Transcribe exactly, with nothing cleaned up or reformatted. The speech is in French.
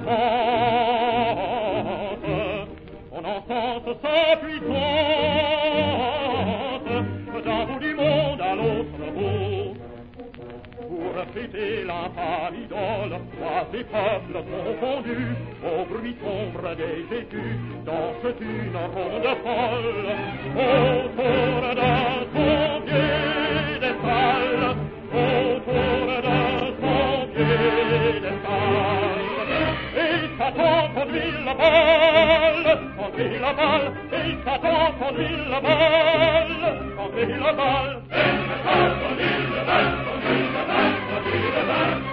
son enfance s'appuisante, d'un bout du monde à l'autre bout. Pour fêter l'infâme idole, trois des peuples confondus, au bruit sombre des écus, dansent une ronde folle, autour d'un son piédestal, autour d'un son piédestal. Et Satan conduit la balle, conduit la balle, et Satan conduit la balle, conduit la balle, et Satan conduit la balle, conduit la balle, conduit la balle.